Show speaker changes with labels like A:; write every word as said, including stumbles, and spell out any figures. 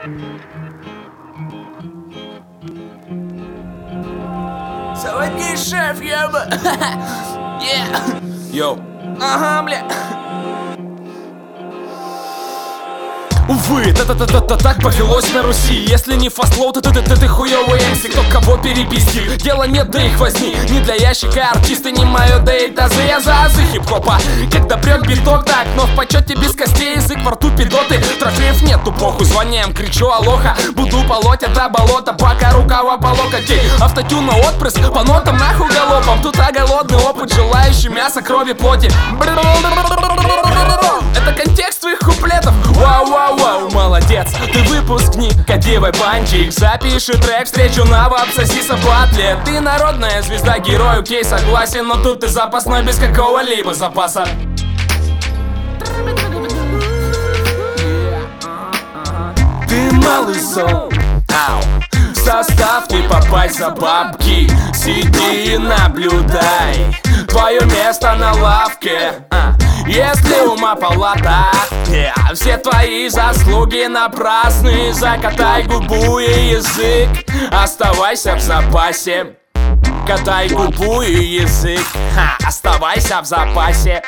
A: Заводи, шеф, я бы... Йоу. Ага, бля. Увы, та-та-та-та-та, так повелось на Руси. Если не фастлоу, то ты-ты-ты хуёвый эмси. Кто кого перепиздил, дела нет, да их возьми. Не для ящика артисты, не мое, да и тазы. Я за азы хип-хопа, когда прёт биток. Так, но в почёте без костей, язык во рту пидоты. Трофеев нету, похуй, звонием, кричу алоха. Буду полоть это болото, пока рукава по локоть. Автотюн на отпрыск, по нотам нахуй галопом. Тут а голодный опыт, желающий мяса, крови, плоти. Это контекст твоих куплетов. Вау-вау-вау, молодец, ты выпускник, кадевай банчик. Запиши трек, встречу на вапсосиса батле. Ты народная звезда, герой, окей, согласен. Но тут ты запасной без какого-либо запаса. Ты малый зол, ау. В состав не попасть за бабки. Сиди и наблюдай. Твое место на лавке, а. Если ума палата, yeah. Все твои заслуги напрасны. Закатай губу и язык, оставайся в запасе. Катай губу и язык, ха, оставайся в запасе.